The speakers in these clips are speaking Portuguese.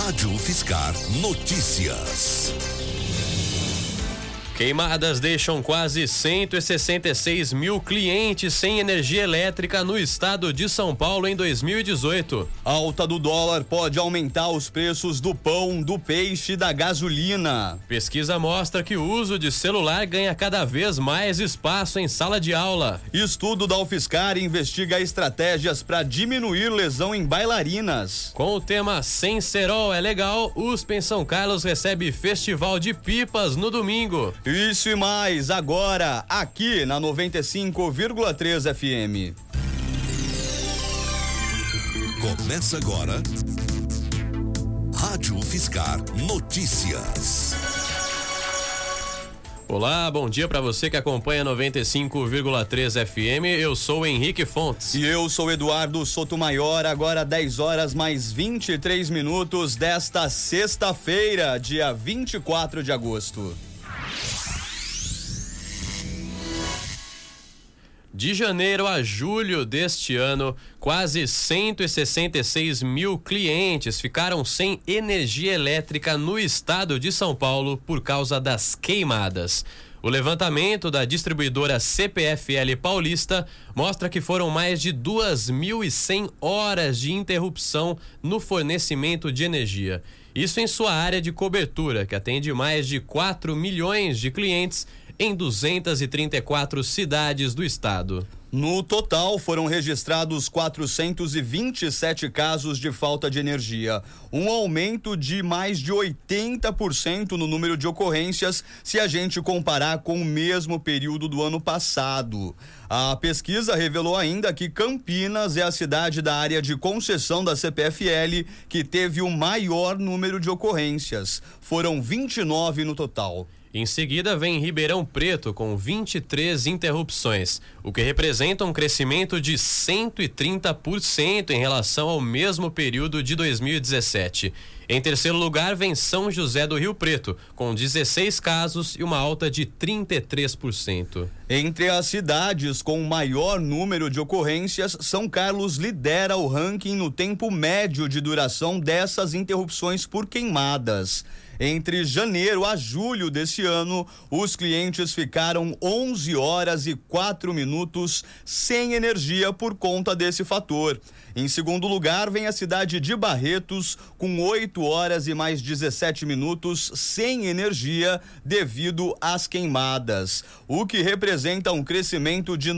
Rádio Fiscar Notícias. Queimadas deixam quase 166 mil clientes sem energia elétrica no estado de São Paulo em 2018. A alta do dólar pode aumentar os preços do pão, do peixe e da gasolina. Pesquisa mostra que o uso de celular ganha cada vez mais espaço em sala de aula. Estudo da UFSCar investiga estratégias para diminuir lesão em bailarinas. Com o tema Sem Cerol é Legal, USP em São Carlos recebe Festival de Pipas no domingo. Isso e mais agora, aqui na 95,3 FM. Começa agora, Rádio Fiscar Notícias. Olá, bom dia para você que acompanha 95,3 FM. Eu sou o Henrique Fontes. E eu sou Eduardo Sotomayor. Agora 10 horas mais 23 minutos desta sexta-feira, dia 24 de agosto. De janeiro a julho deste ano, quase 166 mil clientes ficaram sem energia elétrica no estado de São Paulo por causa das queimadas. O levantamento da distribuidora CPFL Paulista mostra que foram mais de 2.100 horas de interrupção no fornecimento de energia. Isso em sua área de cobertura, que atende mais de 4 milhões de clientes em 234 cidades do estado. No total, foram registrados 427 casos de falta de energia, um aumento de mais de 80% no número de ocorrências se a gente comparar com o mesmo período do ano passado. A pesquisa revelou ainda que Campinas é a cidade da área de concessão da CPFL que teve o maior número de ocorrências. Foram 29 no total. Em seguida vem Ribeirão Preto com 23 interrupções, o que representa um crescimento de 130% em relação ao mesmo período de 2017. Em terceiro lugar vem São José do Rio Preto, com 16 casos e uma alta de 33%. Entre as cidades com maior número de ocorrências, São Carlos lidera o ranking no tempo médio de duração dessas interrupções por queimadas. Entre janeiro a julho desse ano, os clientes ficaram 11 horas e 4 minutos sem energia por conta desse fator. Em segundo lugar, vem a cidade de Barretos, com 8 horas e mais 17 minutos sem energia devido às queimadas, o que representa um crescimento de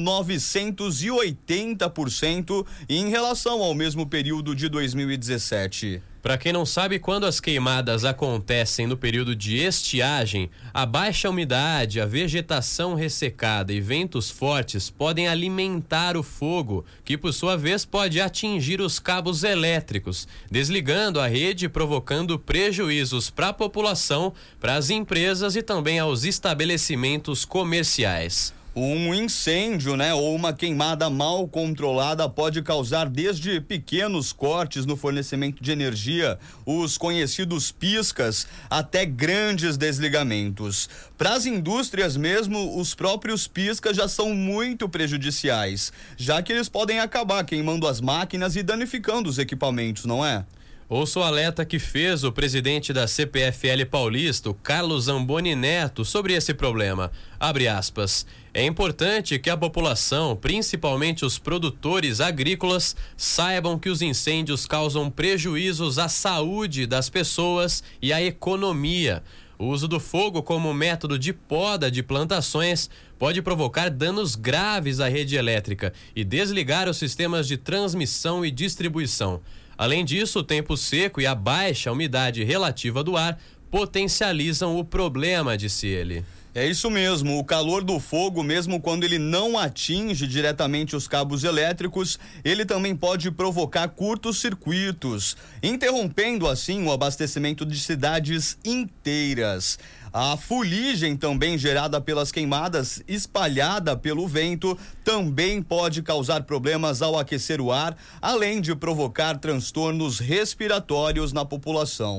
980% em relação ao mesmo período de 2017. Para quem não sabe, quando as queimadas acontecem no período de estiagem, a baixa umidade, a vegetação ressecada e ventos fortes podem alimentar o fogo, que por sua vez pode atingir os cabos elétricos, desligando a rede e provocando prejuízos para a população, para as empresas e também aos estabelecimentos comerciais. Um incêndio, ou uma queimada mal controlada pode causar desde pequenos cortes no fornecimento de energia, os conhecidos piscas, até grandes desligamentos. Para as indústrias mesmo, os próprios piscas já são muito prejudiciais, já que eles podem acabar queimando as máquinas e danificando os equipamentos, não é? Ouça o alerta que fez o presidente da CPFL Paulista, o Carlos Zamboni Neto, sobre esse problema. Abre aspas. É importante que a população, principalmente os produtores agrícolas, saibam que os incêndios causam prejuízos à saúde das pessoas e à economia. O uso do fogo como método de poda de plantações pode provocar danos graves à rede elétrica e desligar os sistemas de transmissão e distribuição. Além disso, o tempo seco e a baixa umidade relativa do ar potencializam o problema, disse ele. É isso mesmo, o calor do fogo, mesmo quando ele não atinge diretamente os cabos elétricos, ele também pode provocar curtos-circuitos, interrompendo assim o abastecimento de cidades inteiras. A fuligem também gerada pelas queimadas, espalhada pelo vento, também pode causar problemas ao aquecer o ar, além de provocar transtornos respiratórios na população.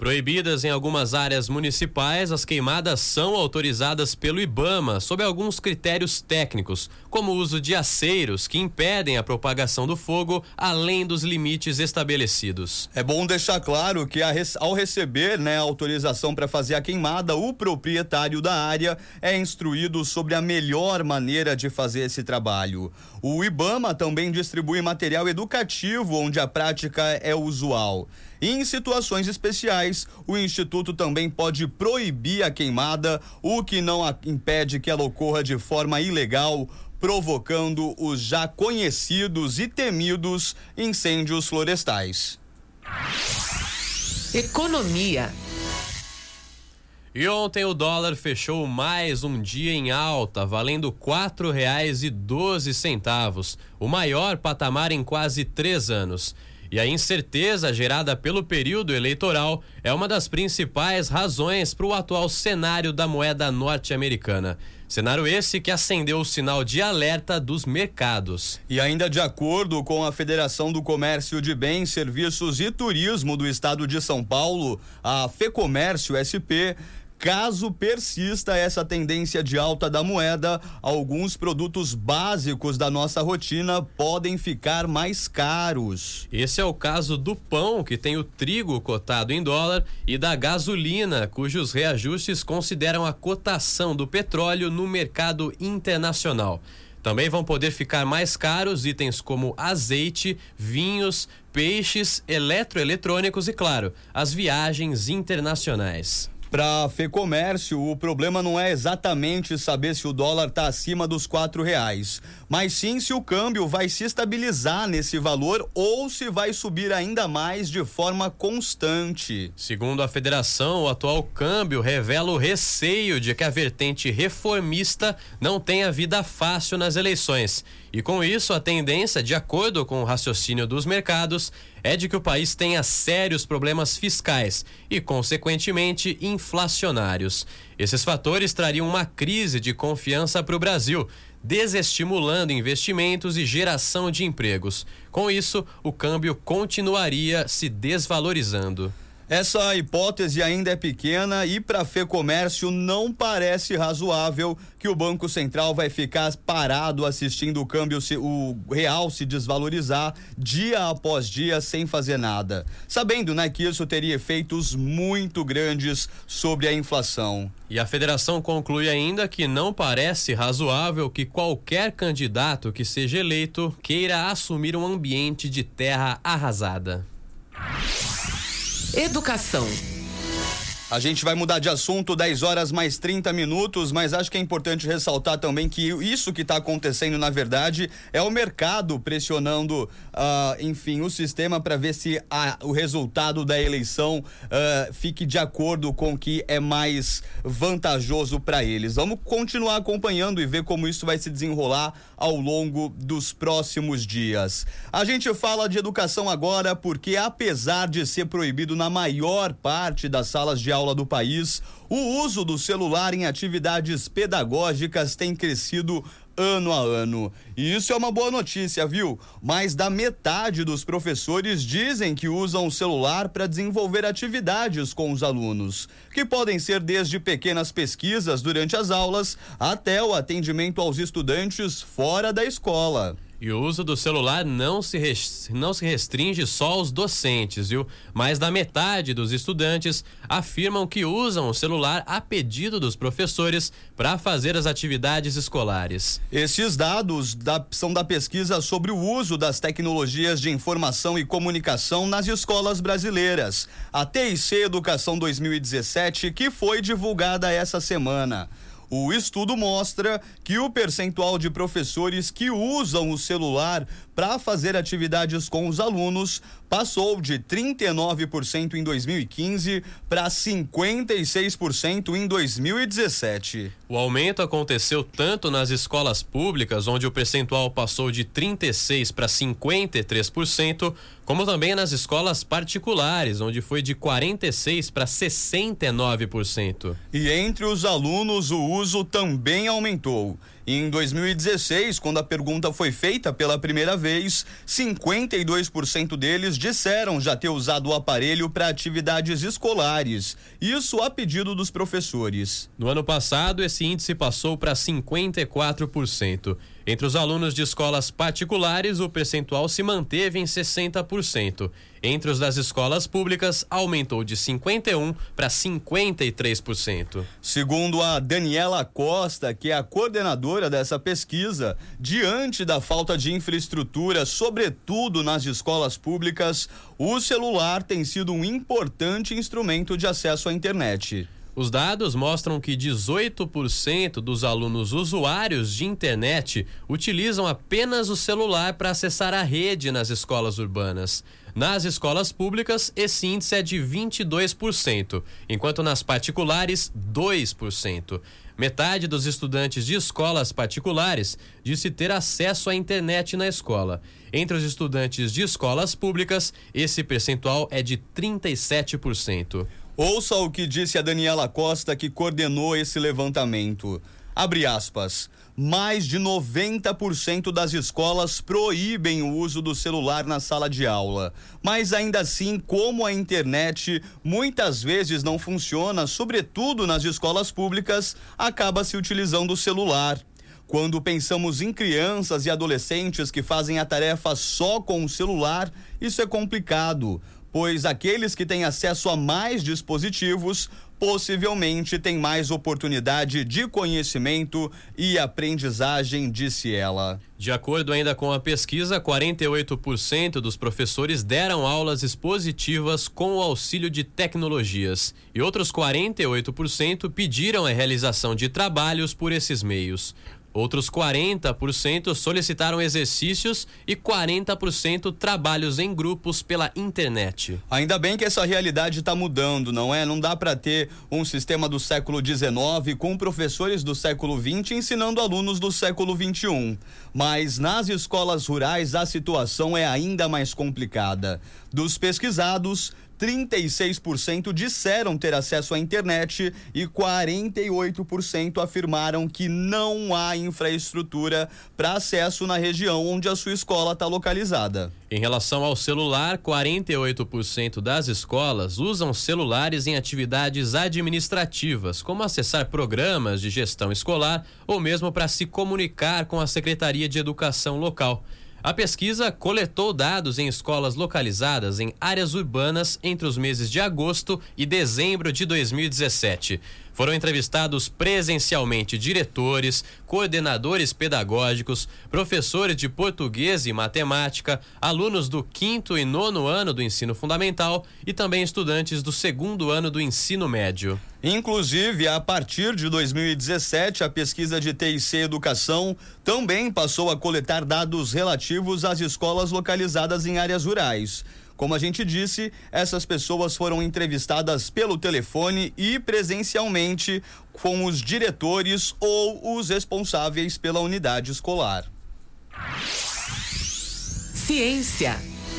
Proibidas em algumas áreas municipais, as queimadas são autorizadas pelo IBAMA sob alguns critérios técnicos, como o uso de aceiros que impedem a propagação do fogo além dos limites estabelecidos. É bom deixar claro que ao receber, a autorização para fazer a queimada, o proprietário da área é instruído sobre a melhor maneira de fazer esse trabalho. O IBAMA também distribui material educativo onde a prática é usual. E em situações especiais, o Instituto também pode proibir a queimada, o que não impede que ela ocorra de forma ilegal, provocando os já conhecidos e temidos incêndios florestais. Economia. E ontem o dólar fechou mais um dia em alta, valendo R$ 4,12, o maior patamar em quase 3 anos. E a incerteza gerada pelo período eleitoral é uma das principais razões para o atual cenário da moeda norte-americana. Cenário esse que acendeu o sinal de alerta dos mercados. E ainda de acordo com a Federação do Comércio de Bens, Serviços e Turismo do Estado de São Paulo, a FEComércio SP, caso persista essa tendência de alta da moeda, alguns produtos básicos da nossa rotina podem ficar mais caros. Esse é o caso do pão, que tem o trigo cotado em dólar, e da gasolina, cujos reajustes consideram a cotação do petróleo no mercado internacional. Também vão poder ficar mais caros itens como azeite, vinhos, peixes, eletroeletrônicos e, claro, as viagens internacionais. Para a FEComércio, o problema não é exatamente saber se o dólar está acima dos R$4, mas sim se o câmbio vai se estabilizar nesse valor ou se vai subir ainda mais de forma constante. Segundo a federação, o atual câmbio revela o receio de que a vertente reformista não tenha vida fácil nas eleições. E com isso, a tendência, de acordo com o raciocínio dos mercados, é de que o país tenha sérios problemas fiscais e, consequentemente, inflacionários. Esses fatores trariam uma crise de confiança para o Brasil, desestimulando investimentos e geração de empregos. Com isso, o câmbio continuaria se desvalorizando. Essa hipótese ainda é pequena e para a FEComércio não parece razoável que o Banco Central vai ficar parado assistindo o real se desvalorizar dia após dia sem fazer nada, sabendo, que isso teria efeitos muito grandes sobre a inflação. E a federação conclui ainda que não parece razoável que qualquer candidato que seja eleito queira assumir um ambiente de terra arrasada. Educação. A gente vai mudar de assunto, 10h mais 30, mas acho que é importante ressaltar também que isso que está acontecendo, na verdade, é o mercado pressionando, o sistema para ver se o resultado da eleição fique de acordo com o que é mais vantajoso para eles. Vamos continuar acompanhando e ver como isso vai se desenrolar ao longo dos próximos dias. A gente fala de educação agora porque, apesar de ser proibido na maior parte das salas de aula do país, o uso do celular em atividades pedagógicas tem crescido ano a ano. E isso é uma boa notícia, viu? Mais da metade dos professores dizem que usam o celular para desenvolver atividades com os alunos, que podem ser desde pequenas pesquisas durante as aulas até o atendimento aos estudantes fora da escola. E o uso do celular não se restringe só aos docentes, viu? Mais da metade dos estudantes afirmam que usam o celular a pedido dos professores para fazer as atividades escolares. Esses dados são da pesquisa sobre o uso das tecnologias de informação e comunicação nas escolas brasileiras, a TIC Educação 2017, que foi divulgada essa semana. O estudo mostra que o percentual de professores que usam o celular para fazer atividades com os alunos passou de 39% em 2015 para 56% em 2017. O aumento aconteceu tanto nas escolas públicas, onde o percentual passou de 36% para 53%, como também nas escolas particulares, onde foi de 46% para 69%. E entre os alunos o uso também aumentou. Em 2016, quando a pergunta foi feita pela primeira vez, 52% deles disseram já ter usado o aparelho para atividades escolares, isso a pedido dos professores. No ano passado, esse índice passou para 54%. Entre os alunos de escolas particulares, o percentual se manteve em 60%. Entre os das escolas públicas, aumentou de 51% para 53%. Segundo a Daniela Costa, que é a coordenadora dessa pesquisa, diante da falta de infraestrutura, sobretudo nas escolas públicas, o celular tem sido um importante instrumento de acesso à internet. Os dados mostram que 18% dos alunos usuários de internet utilizam apenas o celular para acessar a rede nas escolas urbanas. Nas escolas públicas, esse índice é de 22%, enquanto nas particulares, 2%. Metade dos estudantes de escolas particulares disse ter acesso à internet na escola. Entre os estudantes de escolas públicas, esse percentual é de 37%. Ouça o que disse a Daniela Costa, que coordenou esse levantamento. Abre aspas. Mais de 90% das escolas proíbem o uso do celular na sala de aula. Mas ainda assim, como a internet muitas vezes não funciona, sobretudo nas escolas públicas, acaba se utilizando o celular. Quando pensamos em crianças e adolescentes que fazem a tarefa só com o celular, isso é complicado, pois aqueles que têm acesso a mais dispositivos possivelmente têm mais oportunidade de conhecimento e aprendizagem, disse ela. De acordo ainda com a pesquisa, 48% dos professores deram aulas expositivas com o auxílio de tecnologias e outros 48% pediram a realização de trabalhos por esses meios. Outros 40% solicitaram exercícios e 40% trabalhos em grupos pela internet. Ainda bem que essa realidade está mudando, não é? Não dá para ter um sistema do século XIX com professores do século XX ensinando alunos do século XXI. Mas nas escolas rurais a situação é ainda mais complicada. Dos pesquisados, 36% disseram ter acesso à internet e 48% afirmaram que não há infraestrutura para acesso na região onde a sua escola está localizada. Em relação ao celular, 48% das escolas usam celulares em atividades administrativas, como acessar programas de gestão escolar ou mesmo para se comunicar com a Secretaria de Educação local. A pesquisa coletou dados em escolas localizadas em áreas urbanas entre os meses de agosto e dezembro de 2017. Foram entrevistados presencialmente diretores, coordenadores pedagógicos, professores de português e matemática, alunos do 5º e 9º ano do ensino fundamental e também estudantes do 2º ano do ensino médio. Inclusive, a partir de 2017, a pesquisa de TIC Educação também passou a coletar dados relativos às escolas localizadas em áreas rurais. Como a gente disse, essas pessoas foram entrevistadas pelo telefone e presencialmente com os diretores ou os responsáveis pela unidade escolar. Ciência.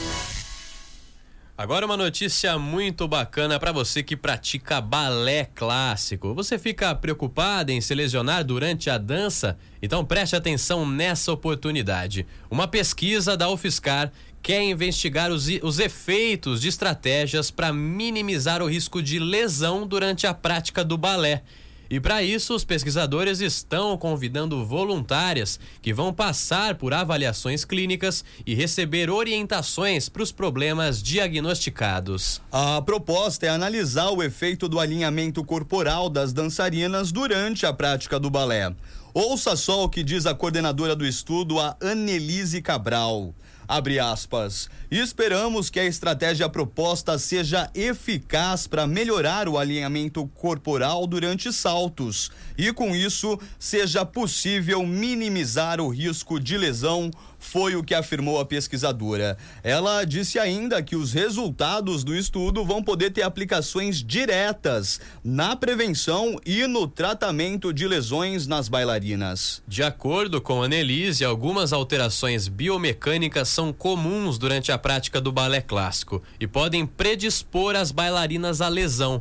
Agora uma notícia muito bacana para você que pratica balé clássico. Você fica preocupado em se lesionar durante a dança? Então preste atenção nessa oportunidade. Uma pesquisa da UFSCar quer investigar os efeitos de estratégias para minimizar o risco de lesão durante a prática do balé. E para isso, os pesquisadores estão convidando voluntárias que vão passar por avaliações clínicas e receber orientações para os problemas diagnosticados. A proposta é analisar o efeito do alinhamento corporal das dançarinas durante a prática do balé. Ouça só o que diz a coordenadora do estudo, a Annelise Cabral. Abre aspas. Esperamos que a estratégia proposta seja eficaz para melhorar o alinhamento corporal durante saltos e, com isso, seja possível minimizar o risco de lesão, foi o que afirmou a pesquisadora. Ela disse ainda que os resultados do estudo vão poder ter aplicações diretas na prevenção e no tratamento de lesões nas bailarinas. De acordo com a Annelise, algumas alterações biomecânicas são comuns durante a prática do balé clássico e podem predispor as bailarinas à lesão.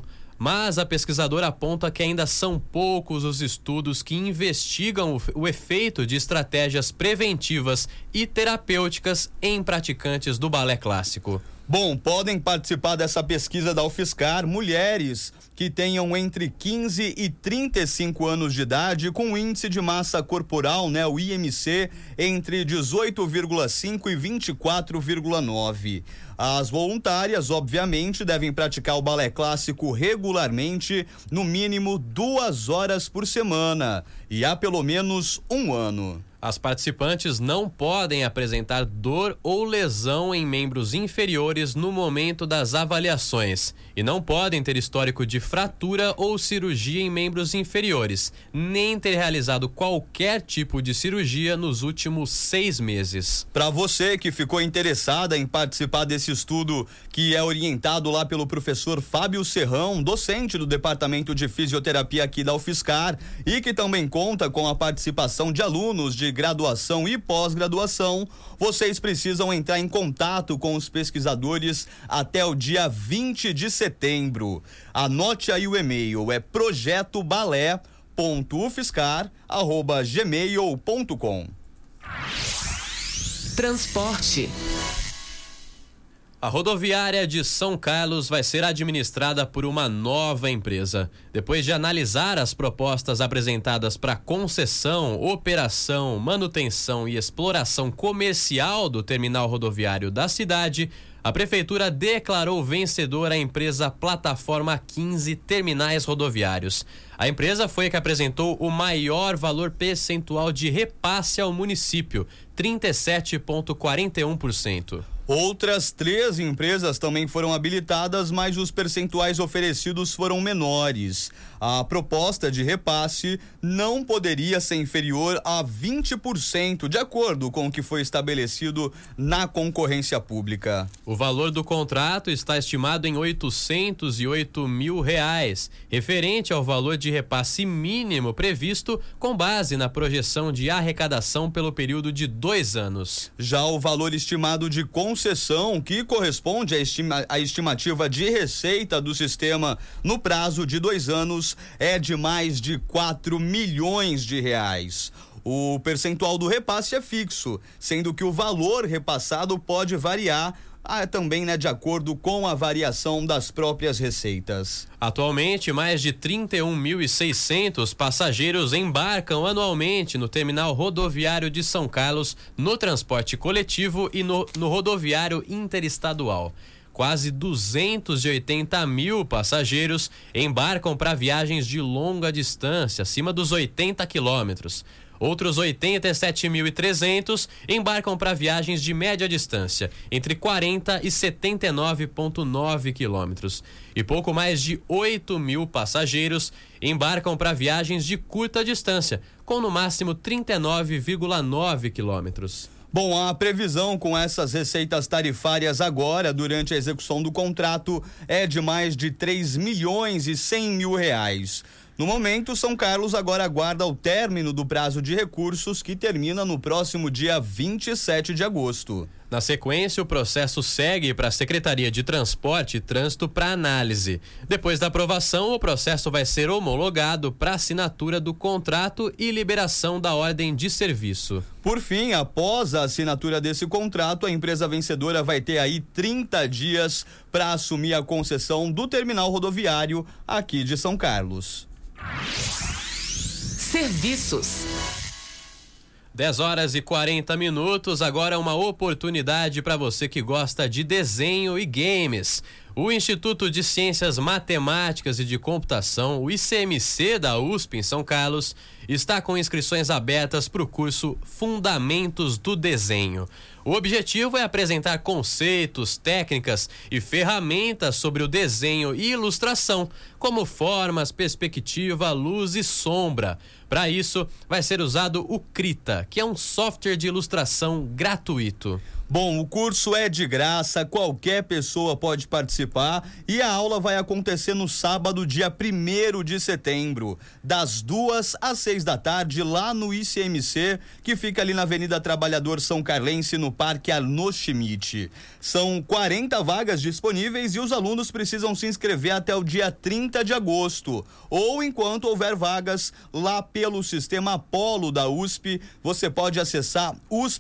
mas a pesquisadora aponta que ainda são poucos os estudos que investigam o efeito de estratégias preventivas e terapêuticas em praticantes do balé clássico. Bom, podem participar dessa pesquisa da UFSCar mulheres que tenham entre 15 e 35 anos de idade com índice de massa corporal, né, o IMC, entre 18,5 e 24,9. As voluntárias, obviamente, devem praticar o balé clássico regularmente, no mínimo 2 horas por semana e há pelo menos 1 ano. As participantes não podem apresentar dor ou lesão em membros inferiores no momento das avaliações e não podem ter histórico de fratura ou cirurgia em membros inferiores, nem ter realizado qualquer tipo de cirurgia nos últimos 6 meses. Para você que ficou interessada em participar desse estudo, que é orientado lá pelo professor Fábio Serrão, docente do Departamento de Fisioterapia aqui da UFSCar, e que também conta com a participação de alunos de graduação e pós-graduação, vocês precisam entrar em contato com os pesquisadores até o dia 20 de setembro. Anote aí o e-mail, é projetobalé.ufscar@gmail.com. Transporte. A rodoviária de São Carlos vai ser administrada por uma nova empresa. Depois de analisar as propostas apresentadas para concessão, operação, manutenção e exploração comercial do terminal rodoviário da cidade, a prefeitura declarou vencedora a empresa Plataforma 15 Terminais Rodoviários. A empresa foi a que apresentou o maior valor percentual de repasse ao município, 37,41%. Outras 3 empresas também foram habilitadas, mas os percentuais oferecidos foram menores. A proposta de repasse não poderia ser inferior a 20%, de acordo com o que foi estabelecido na concorrência pública. O valor do contrato está estimado em R$808 mil, referente ao valor de repasse mínimo previsto com base na projeção de arrecadação pelo período de 2 anos. Já o valor estimado de concessão, que corresponde à estimativa de receita do sistema no prazo de 2 anos, é de mais de R$4 milhões. O percentual do repasse é fixo, sendo que o valor repassado pode variar também, de acordo com a variação das próprias receitas. Atualmente, mais de 31.600 passageiros embarcam anualmente no terminal rodoviário de São Carlos, no transporte coletivo e no rodoviário interestadual. Quase 280 mil passageiros embarcam para viagens de longa distância, acima dos 80 quilômetros. Outros 87.300 embarcam para viagens de média distância, entre 40 e 79,9 quilômetros. E pouco mais de 8 mil passageiros embarcam para viagens de curta distância, com no máximo 39,9 quilômetros. Bom, a previsão com essas receitas tarifárias agora, durante a execução do contrato, é de mais de R$3.100.000. No momento, São Carlos agora aguarda o término do prazo de recursos, que termina no próximo dia 27 de agosto. Na sequência, o processo segue para a Secretaria de Transporte e Trânsito para análise. Depois da aprovação, o processo vai ser homologado para assinatura do contrato e liberação da ordem de serviço. Por fim, após a assinatura desse contrato, a empresa vencedora vai ter aí 30 dias para assumir a concessão do terminal rodoviário aqui de São Carlos. Serviços. 10h40, agora uma oportunidade para você que gosta de desenho e games. O Instituto de Ciências Matemáticas e de Computação, o ICMC da USP em São Carlos, está com inscrições abertas para o curso Fundamentos do Desenho. O objetivo é apresentar conceitos, técnicas e ferramentas sobre o desenho e ilustração, como formas, perspectiva, luz e sombra, Para isso, vai ser usado o Krita, que é um software de ilustração gratuito. Bom, o curso é de graça, qualquer pessoa pode participar e a aula vai acontecer no sábado, dia 1º de setembro, das 2 às 6 da tarde, lá no ICMC, que fica ali na Avenida Trabalhador São Carlense, no Parque Arnold Schmidt. São 40 vagas disponíveis e os alunos precisam se inscrever até o dia 30 de agosto, ou enquanto houver vagas lá pelo sistema Apollo da USP, você pode acessar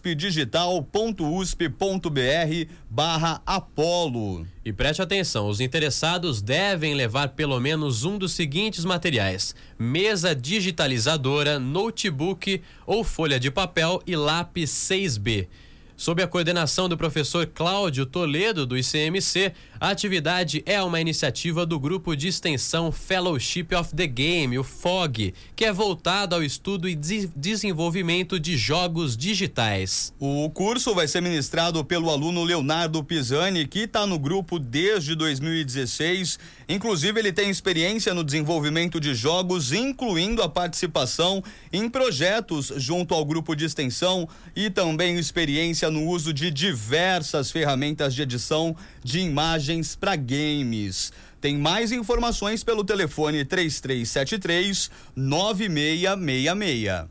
uspdigital.usp.br/Apollo. E preste atenção, os interessados devem levar pelo menos um dos seguintes materiais: mesa digitalizadora, notebook ou folha de papel e lápis 6B. Sob a coordenação do professor Cláudio Toledo, do ICMC, a atividade é uma iniciativa do Grupo de Extensão Fellowship of the Game, o FOG, que é voltado ao estudo e desenvolvimento de jogos digitais. O curso vai ser ministrado pelo aluno Leonardo Pisani, que está no grupo desde 2016. Inclusive, ele tem experiência no desenvolvimento de jogos, incluindo a participação em projetos junto ao grupo de extensão e também experiência no uso de diversas ferramentas de edição de imagens para games. Tem mais informações pelo telefone 3373-9666.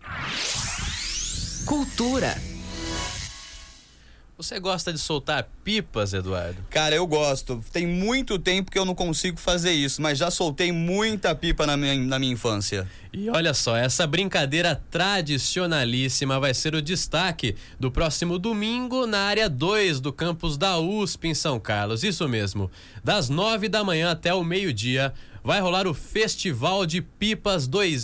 Cultura. Você gosta de soltar pipas, Eduardo? Cara, eu gosto. Tem muito tempo que eu não consigo fazer isso, mas já soltei muita pipa na minha infância. E olha só, essa brincadeira tradicionalíssima vai ser o destaque do próximo domingo na área 2 do campus da USP em São Carlos. Isso mesmo, das 9 da manhã até o meio-dia vai rolar o Festival de Pipas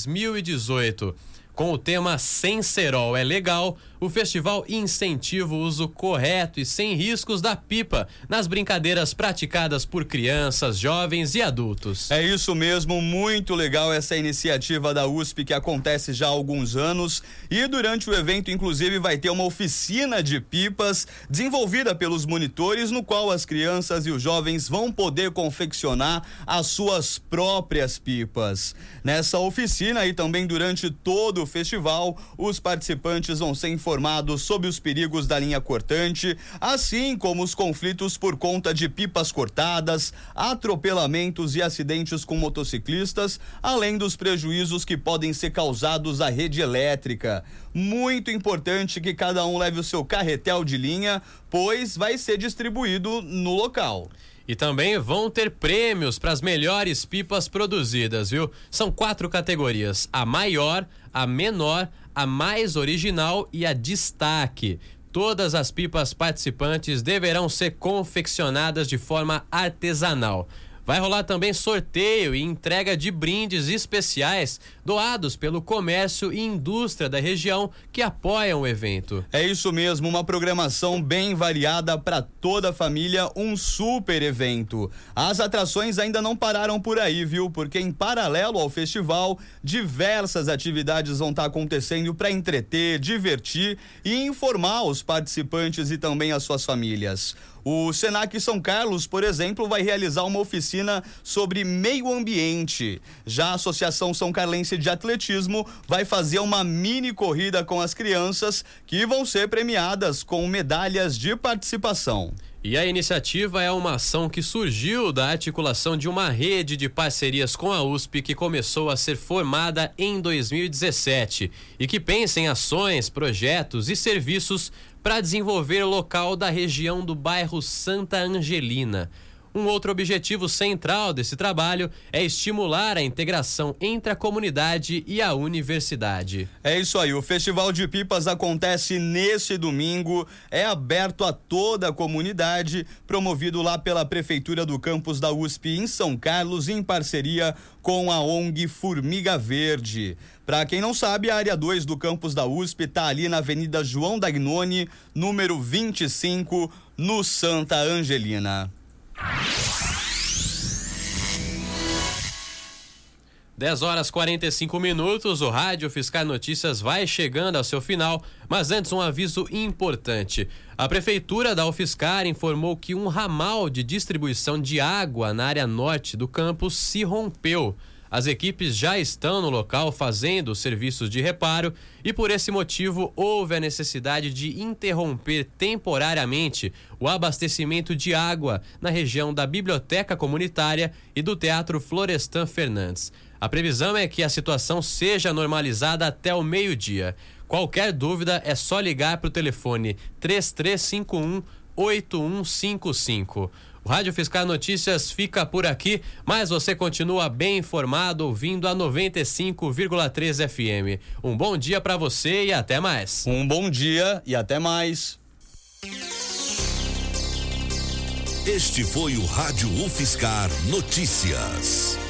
2018. Com o tema Sem Cerol é Legal, o festival incentiva o uso correto e sem riscos da pipa nas brincadeiras praticadas por crianças, jovens e adultos. É isso mesmo, muito legal essa iniciativa da USP que acontece já há alguns anos e durante o evento, inclusive, vai ter uma oficina de pipas desenvolvida pelos monitores, no qual as crianças e os jovens vão poder confeccionar as suas próprias pipas. Nessa oficina e também durante todo o festival, os participantes vão ser informados sobre os perigos da linha cortante, assim como os conflitos por conta de pipas cortadas, atropelamentos e acidentes com motociclistas, além dos prejuízos que podem ser causados à rede elétrica. Muito importante que cada um leve o seu carretel de linha, pois vai ser distribuído no local. E também vão ter prêmios para as melhores pipas produzidas, viu? São 4 categorias: a maior, a menor, a mais original e a destaque. Todas as pipas participantes deverão ser confeccionadas de forma artesanal. Vai rolar também sorteio e entrega de brindes especiais doados pelo comércio e indústria da região que apoiam o evento. É isso mesmo, uma programação bem variada para toda a família, um super evento. As atrações ainda não pararam por aí, viu? Porque em paralelo ao festival, diversas atividades vão estar acontecendo para entreter, divertir e informar os participantes e também as suas famílias. O Senac São Carlos, por exemplo, vai realizar uma oficina sobre meio ambiente. Já a Associação São Carlense de Atletismo vai fazer uma mini corrida com as crianças que vão ser premiadas com medalhas de participação. E a iniciativa é uma ação que surgiu da articulação de uma rede de parcerias com a USP que começou a ser formada em 2017 e que pensa em ações, projetos e serviços para desenvolver o local da região do bairro Santa Angelina. Um outro objetivo central desse trabalho é estimular a integração entre a comunidade e a universidade. É isso aí, o Festival de Pipas acontece nesse domingo, é aberto a toda a comunidade, promovido lá pela Prefeitura do campus da USP em São Carlos, em parceria com a ONG Formiga Verde. Para quem não sabe, a área 2 do campus da USP está ali na Avenida João Dagnoni, número 25, no Santa Angelina. 10h45, o Rádio Fiscar Notícias vai chegando ao seu final, mas antes um aviso importante. A Prefeitura da UFSCar informou que um ramal de distribuição de água na área norte do campus se rompeu. As equipes já estão no local fazendo os serviços de reparo e, por esse motivo, houve a necessidade de interromper temporariamente o abastecimento de água na região da Biblioteca Comunitária e do Teatro Florestan Fernandes. A previsão é que a situação seja normalizada até o meio-dia. Qualquer dúvida é só ligar para o telefone 3351-8155. O Rádio Fiscar Notícias fica por aqui, mas você continua bem informado ouvindo a 95,3 FM. Um bom dia para você e até mais. Um bom dia e até mais. Este foi o Rádio UFSCar Notícias.